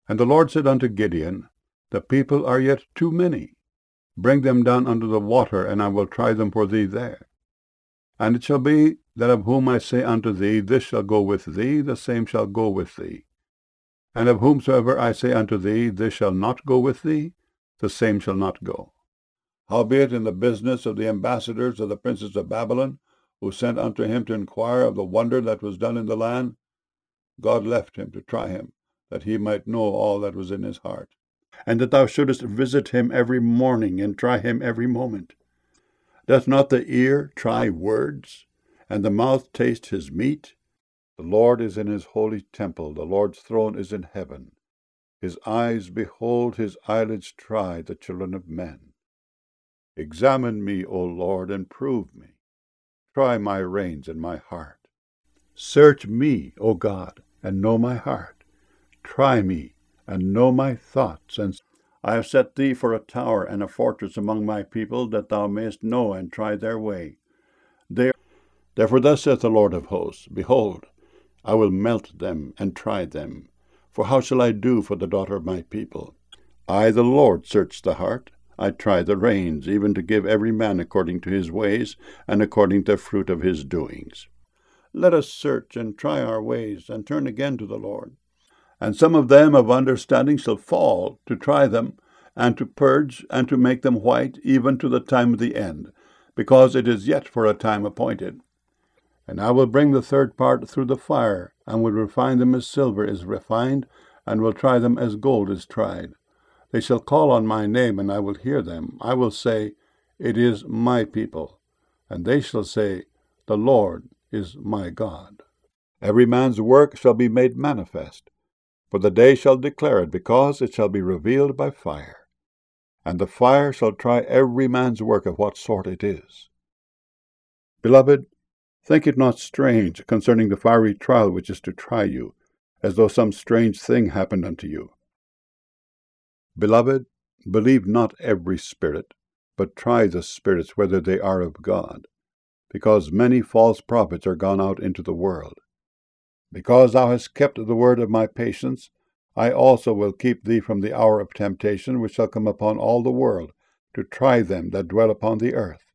And the Lord said unto Gideon, The people are yet too many. Bring them down unto the water, and I will try them for thee there. And it shall be, that of whom I say unto thee, This shall go with thee, the same shall go with thee. And of whomsoever I say unto thee, This shall not go with thee, the same shall not go. Howbeit in the business of the ambassadors of the princes of Babylon, who sent unto him to inquire of the wonder that was done in the land, God left him to try him, that he might know all that was in his heart. And that thou shouldest visit him every morning, and try him every moment. Doth not the ear try words, and the mouth taste his meat? The Lord is in his holy temple, the Lord's throne is in heaven. His eyes behold, his eyelids try the children of men. Examine me, O Lord, and prove me. Try my reins and my heart. Search me, O God, and know my heart. Try me, and know my thoughts. And I have set thee for a tower and a fortress among my people, that thou mayest know and try their way. Therefore thus saith the Lord of hosts, Behold, I will melt them and try them. For how shall I do for the daughter of my people? I, the Lord, search the heart. I try the reins, even to give every man according to his ways, and according to the fruit of his doings. Let us search and try our ways, and turn again to the Lord. And some of them of understanding shall fall, to try them, and to purge, and to make them white, even to the time of the end, because it is yet for a time appointed. And I will bring the third part through the fire, and will refine them as silver is refined, and will try them as gold is tried. They shall call on my name, and I will hear them. I will say, It is my people. And they shall say, The Lord is my God. Every man's work shall be made manifest, for the day shall declare it, because it shall be revealed by fire. And the fire shall try every man's work of what sort it is. Beloved, think it not strange concerning the fiery trial which is to try you, as though some strange thing happened unto you. Beloved, believe not every spirit, but try the spirits whether they are of God, because many false prophets are gone out into the world. Because thou hast kept the word of my patience, I also will keep thee from the hour of temptation which shall come upon all the world, to try them that dwell upon the earth.